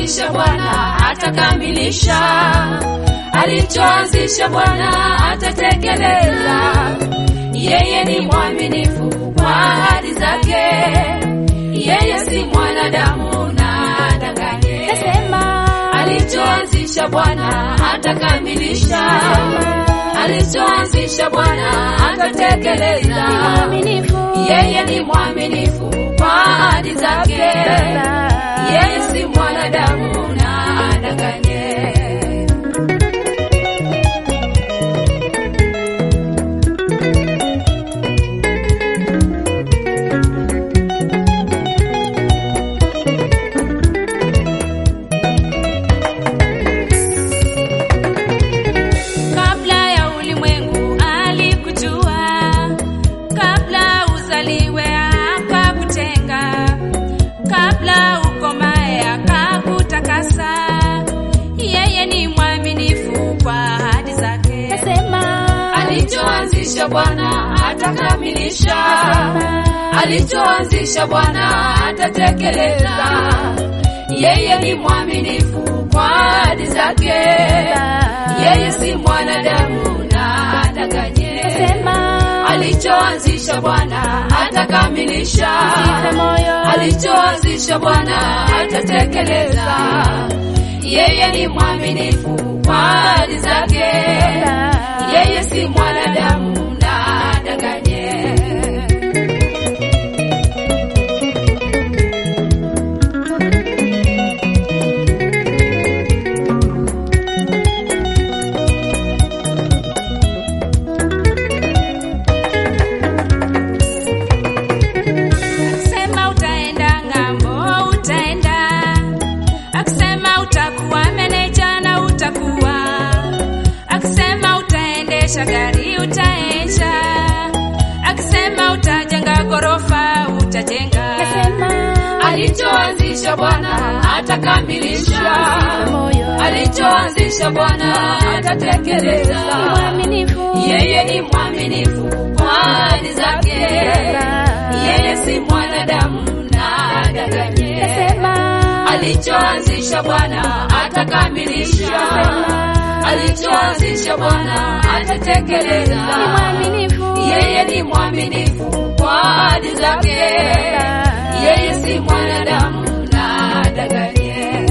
Alichoanzisha Bwana atakamilisha, alichoanzisha Bwana atatekeleza. Yeye ni mwaminifu kwa ahadi zake, yeye si mwanadamu na adanganye. Alichoanzisha Bwana atakamilisha, alichoanzisha Bwana atatekeleza. Yeye ni mwaminifu kwa ahadi zake, yeye si mwanadamu na adanganye. Kabla ya ulimwengu alikujua, kabla uzaliwe akakutenga, kabla ukomae akakutakasa. Yeye ni mwaminifu kwa ahadi zake. Alichoanzisha Bwana atakamilisha, alichoanzisha Bwana atatekeleza. Yeye ni mwaminifu kwa ahadi zake, yeye si mwanadamu na adanganye. Alichoanzisha Bwana atakamilisha, alichoanzisha Bwana atatekeleza. Yeye ni mwaminifu kwa ahadi zake, yeye si mwanadamu na adanganye. Akisema utaenda ng'ambo, utaenda. Akisema utakuwa meneja na utakuwa. Akisema utaendesha gari, utaendesha. Akisema utajenga ghorofa, utajenga. Alichoanzisha Bwana atakamilisha, alichoanzisha Bwana atatekeleza. Yeye ni mwaminifu kwa ahadi zake, yeye si mwanadamu na adanganye. Alichoanzisha Bwana atakamilisha, alichoanzisha Bwana atatekeleza. Yeye ni mwaminifu kwa ahadi zake, yeye si mwanadamu na adanganye.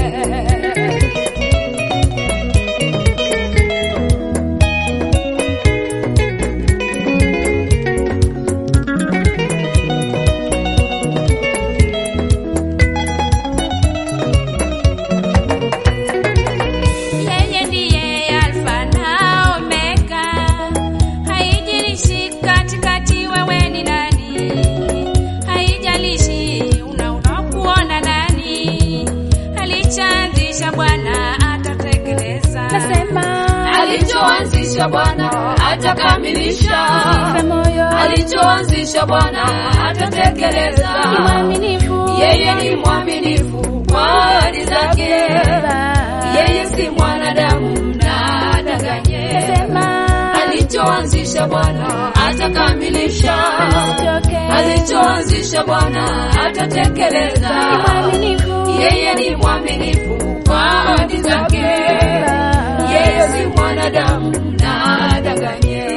Yeye ndiye Alfa na Omega, haijalishi katikati wewe ni nani, haijalishi unakuona nani. Alichoanzisha Bwana atatekeleza. Alichoanzisha Bwana atakamilisha, alichoanzisha Bwana atatekeleza. Yeye ni mwaminifu kwa ahadi zake, yeye si mwanadamu na adanganye. Alichoanzisha Bwana atakamilisha, alichoanzisha Bwana atatekeleza. Yeye ni mwaminifu kwa ahadi zake, yeye si mwanadamu na adanganye.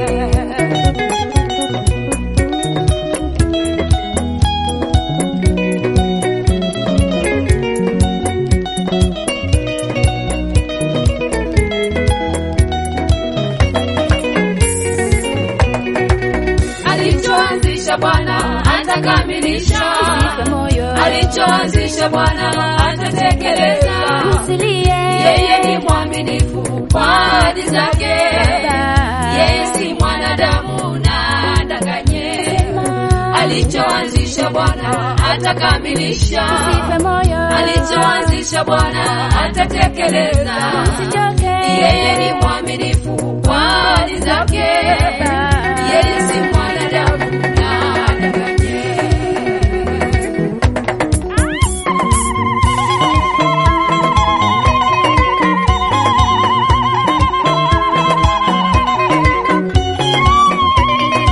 Alichoanzisha Bwana atakamilisha, alichoanzisha Bwana atatekeleza. Yeye ni mwaminifu kwa ahadi zake, yeye si mwanadamu na adanganye. Alichoanzisha Bwana atakamilisha, alichoanzisha Bwana atatekeleza. Yeye ni mwaminifu kwa ahadi zake, yeye si mwanadamu na adanganye.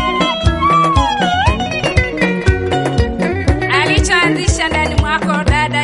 Alichoanzisha ndani mwako dada,